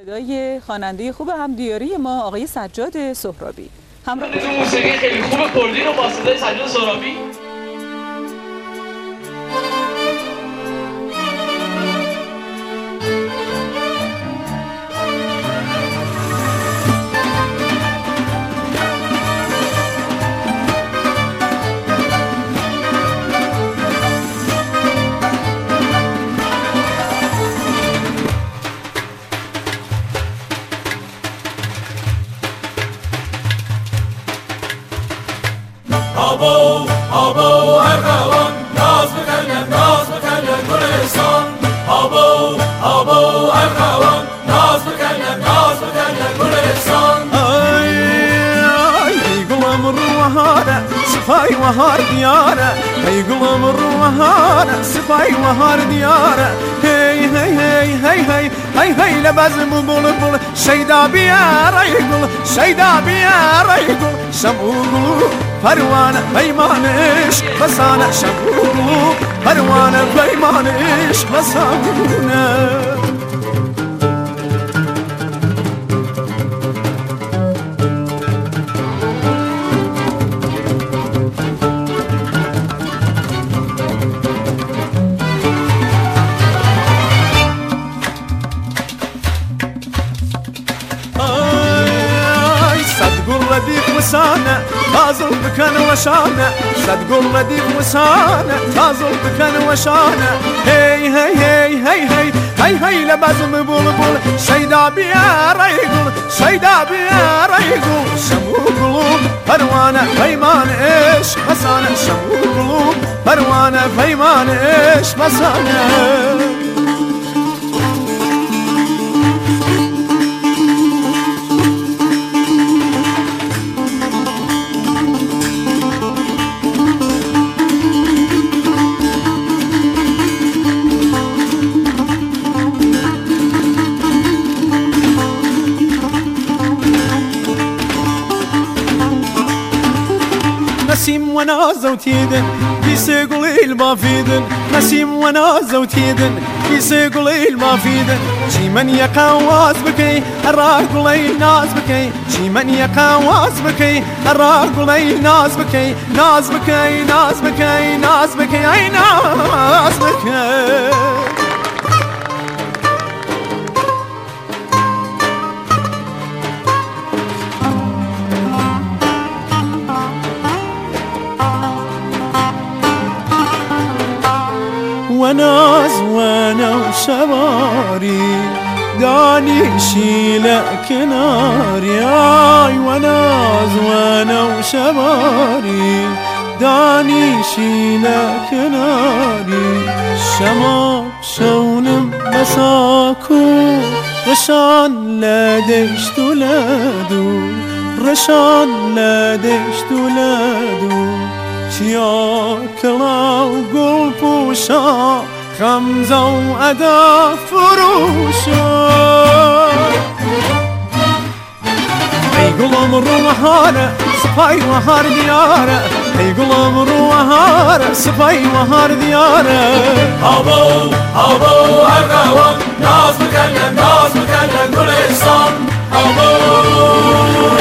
صدای خواننده خوب همدیاری ما آقای سجاد سهرابی. همراه تو موسیقی خیلی خوب کردی رو با صدای سجاد سهرابی. آبو ارغوان ناز بکنن گلستان. آبو ارغوان ناز بکنن گلستان. ای گلم روحانه سپای وهار دیاره، ای گلم روحانه سپای وهار دیاره. هی هی هی هی هی هی هی لبزم بلبل شیدا بیار ای گل، شیدا بیار ای گل. شمو گلو پروانه پیمانش بسانه، شمو گلو پروانه پیمانش بسانه. رديف وسانة تازل بكن وشانة، صدقوا رديف وسانة تازل بكن وشانة. هي هي هي هي هي هي هي لبزم بلبل شيدا بيا ريقل، شيدا بيا ريقل. شمو قلوب پروانه پیمان عشق بسانه، شمو قلوب پروانه پیمان عشق بسانه. نسيم ونازة وتيدن بيسيقولي المافيدن، نسيم ونازة وتيدن بيسيقولي المافيدن. شي من يقاواز بكي الراقولي ناز بكي، شي من يقاواز بكي الراقولي ناز بكي، ناز بكي ناز بكي ناز بكي اي ناز بكي. وناز وانا وشباري داني شيلة كناري. اي وناز وانا وشباري داني شيلة كناري. شما شونم بساكو رشان لدشت ولادو، رشان لدشت ولادو. شيا كلا وقل بوشا خمزة وأدا فروشا. اي قلم روحانة سباي وهار ديارة، اي قلم روحانة سباي وهار ديارة. آبو ارغوان ناز بکنن گلستان. آبو